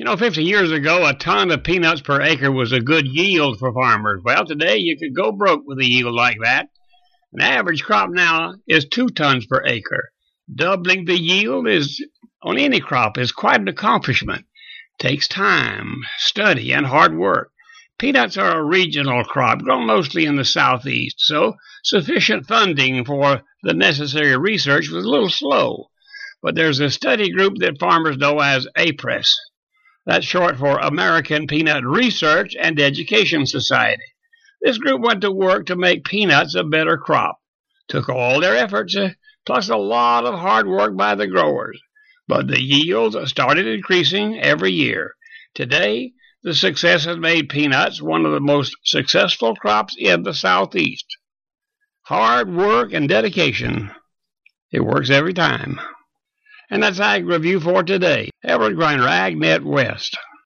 50 years ago, a ton of peanuts per acre was a good yield for farmers. Well, today you could go broke with a yield like that. An average crop now is 2 tons per acre. Doubling the yield on any crop is quite an accomplishment. It takes time, study, and hard work. Peanuts are a regional crop grown mostly in the southeast, so sufficient funding for the necessary research was a little slow. But there's a study group that farmers know as APRES. That's short for American Peanut Research and Education Society. This group went to work to make peanuts a better crop. Took all their efforts, plus a lot of hard work by the growers. But the yields started increasing every year. Today, the success has made peanuts one of the most successful crops in the Southeast. Hard work and dedication. It works every time. And that's Ag Review for today. Everett Griner, AgNet West.